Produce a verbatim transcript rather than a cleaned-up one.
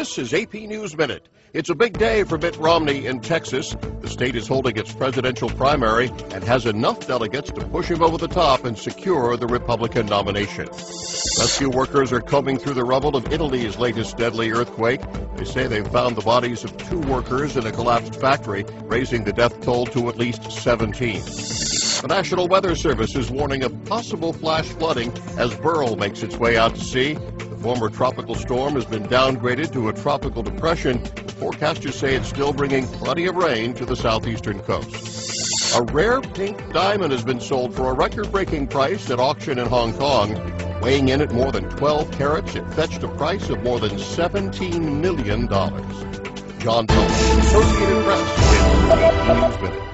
This is A P News Minute. It's a big day for Mitt Romney in Texas. The state is holding its presidential primary and has enough delegates to push him over the top and secure the Republican nomination. Rescue workers are combing through the rubble of Italy's latest deadly earthquake. They say they've found the bodies of two workers in a collapsed factory, raising the death toll to at least seventeen. The National Weather Service is warning of possible flash flooding as Beryl makes its way out to sea. The former tropical storm has been downgraded to a tropical depression. Forecasters say it's still bringing plenty of rain to the southeastern coast. A rare pink diamond has been sold for a record-breaking price at auction in Hong Kong. Weighing in at more than twelve carats, it fetched a price of more than seventeen million dollars. John Phillips, Associated Press, A P News Minute.